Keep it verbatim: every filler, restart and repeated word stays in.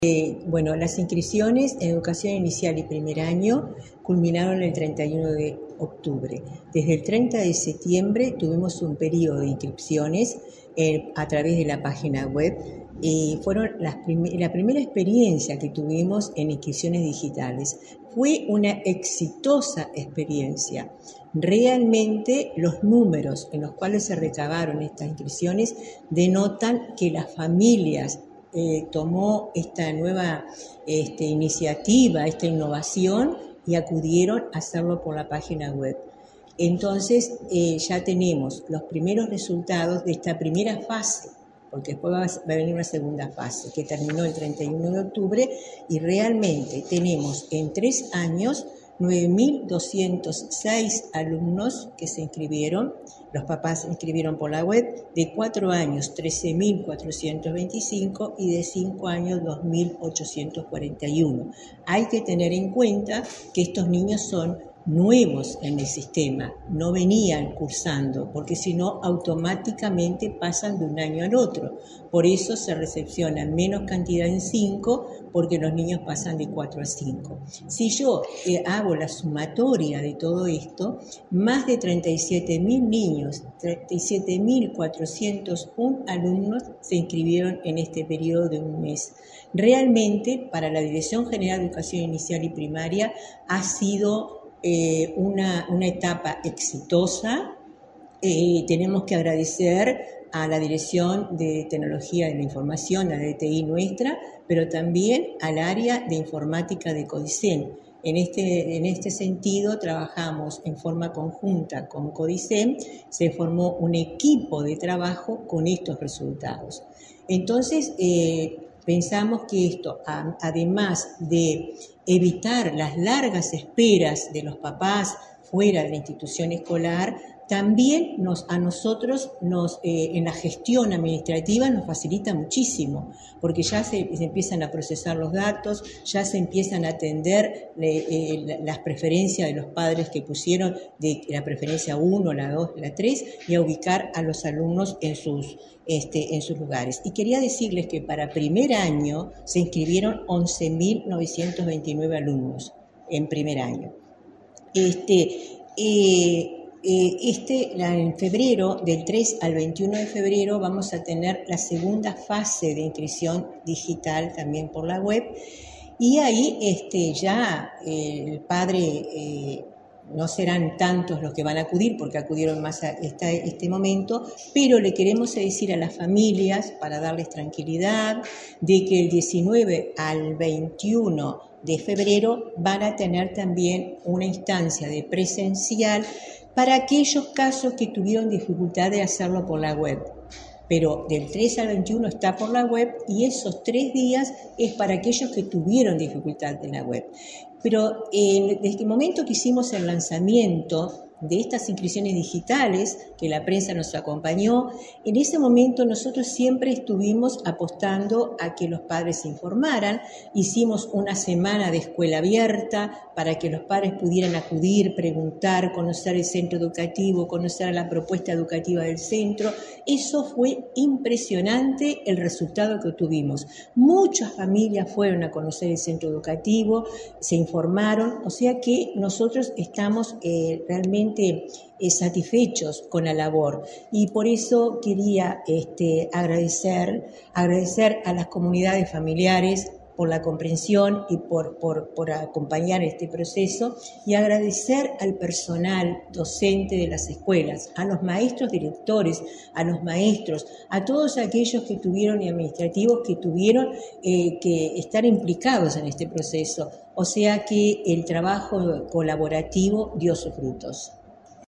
Eh, bueno, las inscripciones en educación inicial y primer año culminaron el treinta y uno de octubre. Desde el treinta de septiembre tuvimos un periodo de inscripciones eh, a través de la página web y fueron las prim- la primera experiencia que tuvimos en inscripciones digitales. Fue una exitosa experiencia. Realmente los números en los cuales se recabaron estas inscripciones denotan que las familias Eh, tomó esta nueva este, iniciativa, esta innovación y acudieron a hacerlo por la página web. Entonces eh, ya tenemos los primeros resultados de esta primera fase, porque después va a, va a venir una segunda fase que terminó el treinta y uno de octubre y realmente tenemos en tres años nueve mil doscientos seis alumnos que se inscribieron, los papás se inscribieron por la web, de cuatro años trece mil cuatrocientos veinticinco y de cinco años dos mil ochocientos cuarenta y uno. Hay que tener en cuenta que estos niños son nuevos en el sistema, no venían cursando, porque si no automáticamente pasan de un año al otro. Por eso se recepcionan menos cantidad en cinco, porque los niños pasan de cuatro a cinco. Si yo eh, hago la sumatoria de todo esto, más de treinta y siete mil niños, treinta y siete mil cuatrocientos uno alumnos se inscribieron en este periodo de un mes. Realmente, para la Dirección General de Educación Inicial y Primaria, ha sido Eh, una, una etapa exitosa. Eh, tenemos que agradecer a la Dirección de Tecnología de la Información, a la D T I nuestra, pero también al área de informática de CODICEN. En este, en este sentido, trabajamos en forma conjunta con CODICEN, se formó un equipo de trabajo con estos resultados. Entonces, eh, pensamos que esto, además de evitar las largas esperas de los papás fuera de la institución escolar, también nos, a nosotros nos, eh, en la gestión administrativa nos facilita muchísimo, porque ya se, se empiezan a procesar los datos, ya se empiezan a atender eh, eh, las preferencias de los padres que pusieron de la preferencia uno, la dos, la tres, y a ubicar a los alumnos en sus, este, en sus lugares. Y quería decirles que para primer año se inscribieron once mil novecientos veintinueve alumnos en primer año. Este, eh, Este, en febrero, del tres al veintiuno de febrero, vamos a tener la segunda fase de inscripción digital también por la web, y ahí este, ya eh, el padre, eh, no serán tantos los que van a acudir, porque acudieron más a esta, este momento, pero le queremos decir a las familias, para darles tranquilidad, de que el diecinueve al veintiuno de febrero van a tener también una instancia de presencial para aquellos casos que tuvieron dificultad de hacerlo por la web. Pero del tres al veintiuno está por la web y esos tres días es para aquellos que tuvieron dificultad en la web. Pero eh, desde el momento que hicimos el lanzamiento de estas inscripciones digitales, que la prensa nos acompañó, en ese momento nosotros siempre estuvimos apostando a que los padres se informaran. Hicimos una semana de escuela abierta para que los padres pudieran acudir, preguntar, conocer el centro educativo, conocer la propuesta educativa del centro. Eso fue impresionante el resultado que tuvimos. Muchas familias fueron a conocer el centro educativo, se informaron, o sea que nosotros estamos eh, realmente Eh, satisfechos con la labor, y por eso quería este, agradecer, agradecer a las comunidades familiares por la comprensión y por, por, por acompañar este proceso, y agradecer al personal docente de las escuelas, a los maestros directores, a los maestros, a todos aquellos que tuvieron y administrativos que tuvieron eh, que estar implicados en este proceso. O sea que el trabajo colaborativo dio sus frutos.